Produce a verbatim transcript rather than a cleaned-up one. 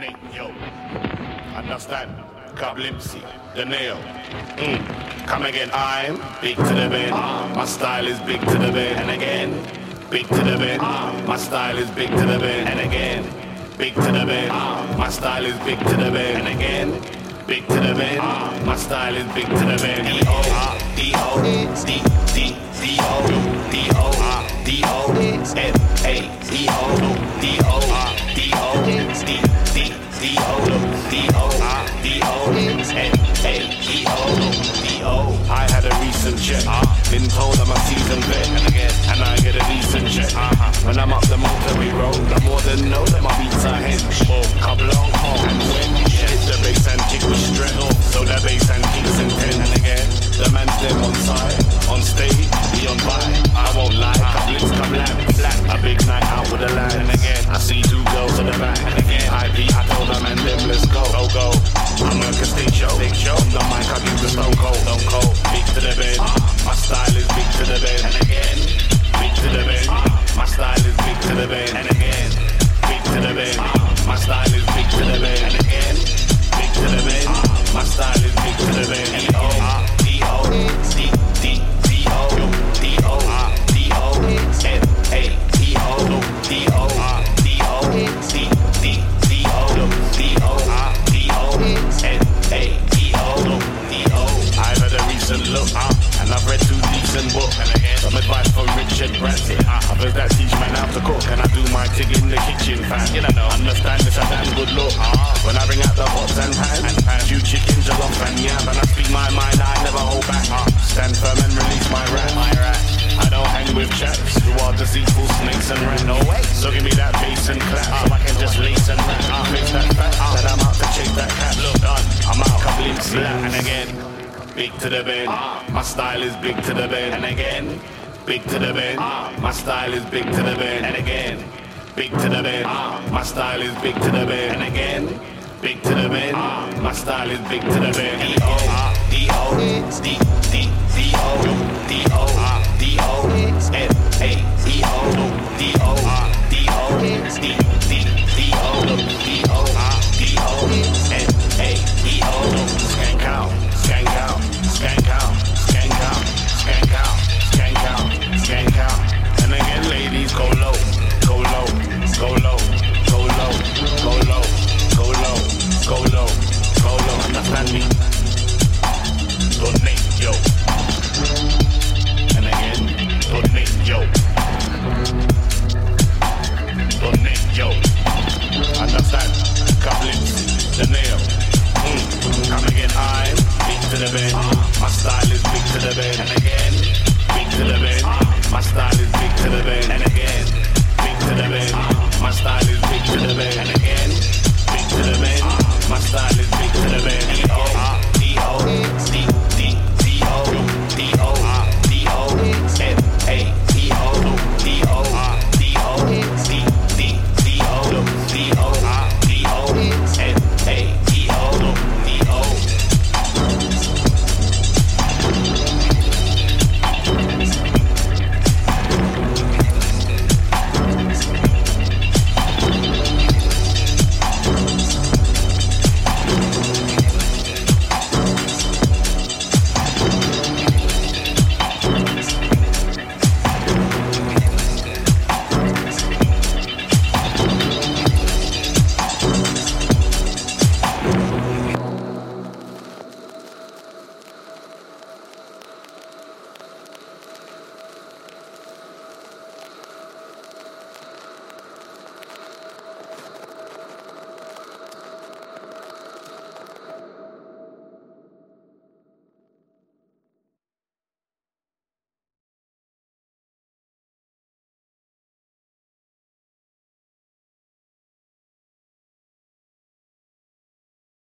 Donate, yo. Understand? Kablipsy, the nail. Mm. Come again, I'm big to the bed. My style is big to the bed. And again, big to the bed. My style is big to the bed. And again, big to the bed. My style is big to the bed. And again, big to the bed. My style is big to the bed. D O D O D D D O D O D O N A D O D O D O D D D O D O D O N A D O D O. I had a recent check. Been told I'm a seasoned vet. And again, and I get a decent check. When I'm up the motorway road, I more than know that my beats are hench. Couple on home. And when we hit the bass and kick with strength, so the bass and kicks intent. And again, the man's them on side, on stage, be on vibe. I won't lie, couplets come lamb, flat. A big night out with a line. And again, I see two girls at the back. And again, I beat, I told them and them, let's go, go, go. I'm like a stage show, big show. On the mic, I give the stone cold, stone cold. Big to the bed, my style is big to the bed. And again, big to the bed, my style is big to the bed. And again, big to the bed, my style is big to the bed. And again, big to the bed, my style is big to the bed. D O D O D D D O D O D O N A D O D O D O D D D O D O D O N A D O D O. I've had a recent look, and I've read two decent books. And again, some advice from Richard Branson. I've heard that teach man how to cook, and I do my tig in the kitchen, fam. You know, understand it's a damn good look. When I bring out the pots and pans, and few chickens, jollof and yam, and I speak my mind, I never hold back. Stand firm and release my rap. My rap. I don't hang with chaps who are deceitful snakes and rats. No way. So give me that bass and clap, so I can just lace and rap. Fix that fat, that I'm out to chase that cat. Look, done. I'm out, Kablipsy. And again, big to the bed. My style is big to the bed. And again, big to the bed. My style is big to the bed. And again, big to the bed. My style is big to the bed. And again, big to the bed. My style is big to the bed. D O D O D D D O D O D O N A D O D O D O D D D O D O D O N A D O. Skank out, skank out, skank out, skank out, skank out, skank out, skank out. And again, ladies, go low, go low, go low, go low, go low, go low, go low, go low. Understand me? Donate, yo. And again, donate, yo. Donate, yo. Understand? Couplets, the nail. Mm. Come again, I'm big to the bed. My style is big to the bed. And again, big to the bed.